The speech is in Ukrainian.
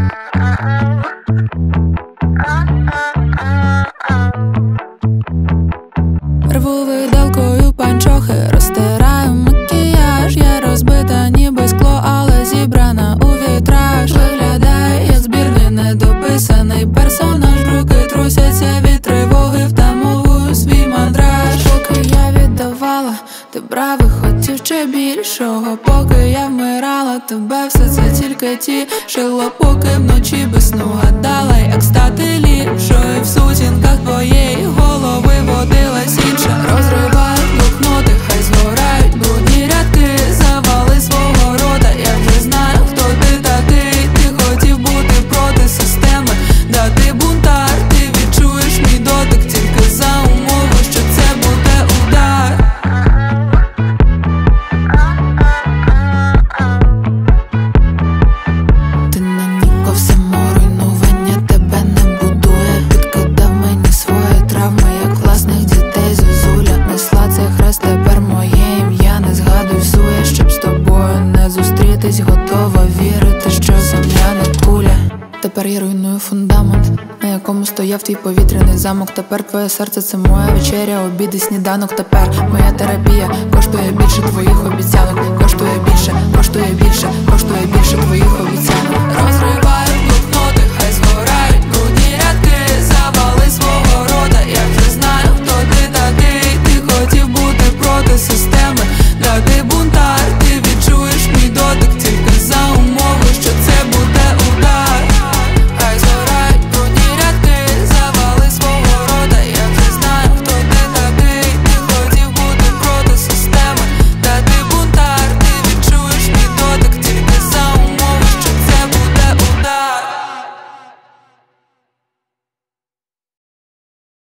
Рву виделкою панчохи, розтираю макіяж. Я розбита ніби скло, але зібрана у вітраж. Виглядає як збірний недописаний персонаж. Руки трусяться від тривоги, втамовую свій мандраж. Поки я віддавала, ти брав і хотів ще більшого. Поки я вмирала, тебе все це тільки тішило. Поки вночі без сну гадала, як стати ліпшою. В сутінках твоєї голови водилась інша. Розривають блокноти, хай згорають брудні рядки. Завали свого рода, я вже знаю, хто ти такий. Ти хотів бути проти системи, да ти бунтар. Ти відчуєш мій дотик тільки за умови, що це буде удар. Ти нанікав саморуйнування, тебе не будує. Підкидав мені свої травми, як власних дітей зозуля. Несла цей хрест, тепер моє ім'я. Не згадуй всує, щоб з тобою не зустрітись. Готова вірити, що земля не куля. Тепер я руйную фундамент, на якому стояв твій повітряний замок. Тепер твоє серце — це моя вечеря, обід і сніданок. Тепер моя терапія коштує більше твоїх обіцянок. Коштує більше, коштує більше, коштує більше твоїх обіцянок.